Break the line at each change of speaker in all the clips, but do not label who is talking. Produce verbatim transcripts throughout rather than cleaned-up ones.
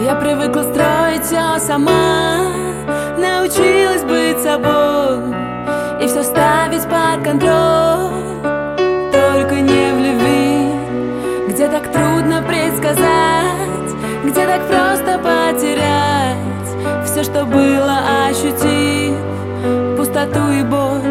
Я привыкла строить все сама, научилась быть собой и все ставить под контроль. Только не в любви, где так трудно предсказать, где так просто потерять все, что было, ощутив пустоту и боль.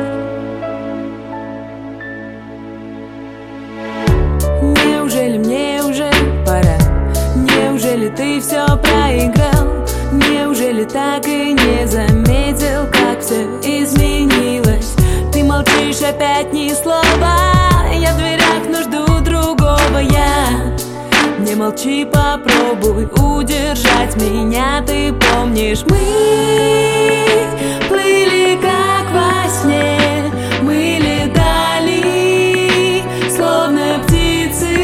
Неужели мне уже пора? Неужели ты все проиграл? Неужели так и не заметил, как все изменилось? Ты молчишь опять ни слова, я в дверях, но жду другого я. Не молчи, попробуй удержать меня. Ты помнишь, мы плыли как во сне, мы летали, словно птицы.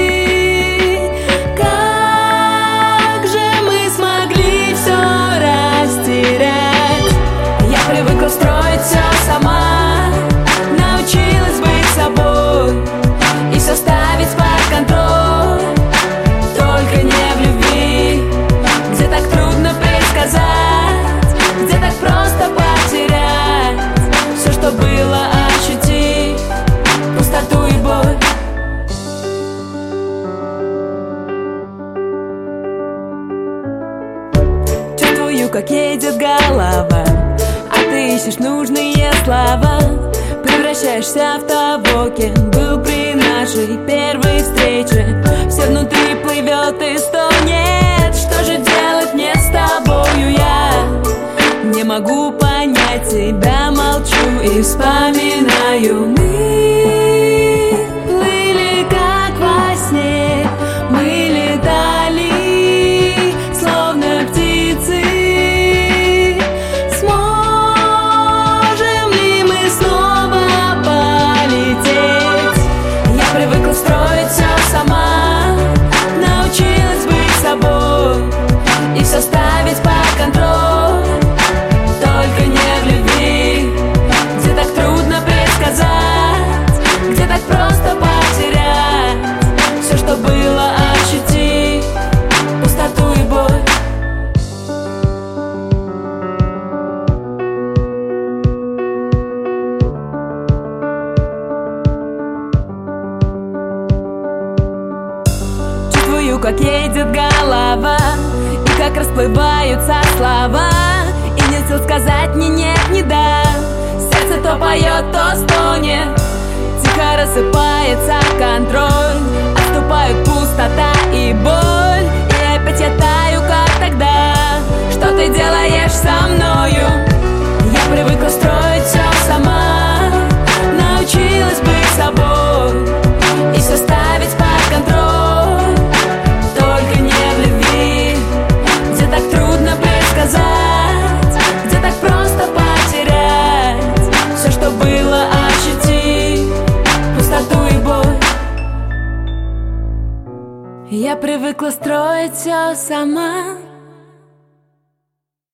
Как же мы смогли все растерять? Я привыкла строить все сама, научилась быть собой и все ставить под контроль. Только не в любви, где так трудно предсказать, где так просто потерять все, что было, ощутив пустоту и боль. Чувствую, как едет голова, а ты ищешь нужные слова. Превращаешься в того, кем был при нашей первой встрече. Все внутри плывет и стонет. Что же делать мне с тобою? Я не могу понять тебя, молчу и вспоминаю. Мы плыли как во сне, мы летали, словно птицы. Сможем ли мы снова полететь? Я привыкла строить все сама, научилась быть собой и все ставить под контроль. Только не в любви, где так трудно предсказать, где так просто потерять все, что было, ощутив пустоту и боль. Чувствую, как едет голова и как расплываются слова, и нет сил сказать ни нет, ни да. Сердце то поет, то стонет, тихо рассыпается контроль. Отступают пустота и боль, и опять я таю, как тогда. Что ты делаешь со мною? Я привыкла строить все сама, научилась быть собой и все ставить под контроль. Только не в любви, где так трудно предсказать, где так просто потерять все, что было, ощутив пустоту и боль. Я привыкла строить все сама,